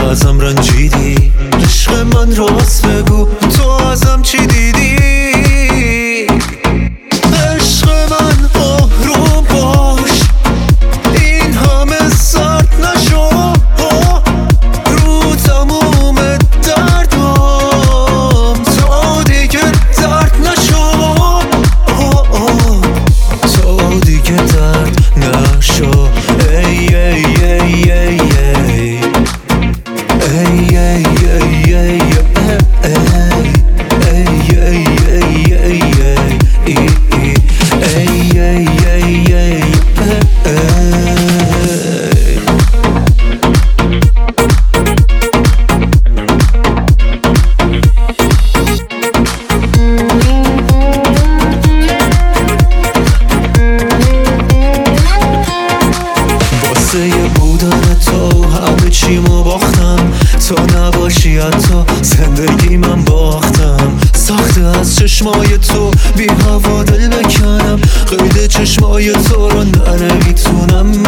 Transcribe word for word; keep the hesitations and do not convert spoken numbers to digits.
ازم رنجیدی، عشق من راست بگو تو ازم چی دیدی؟ عشق من آروم باش، این همه سرد نشو، رو تموم دردام تا دیگه درد نشو، تا دیگه درد نشو. ای ای ای ای ای ای ای ای بودن تو همه چیمو باختم، تو نباشی حتی زندگی من باختم. سخته از چشمای تو بی هوا دل بکنم، قید چشمای تو رو نمیتونم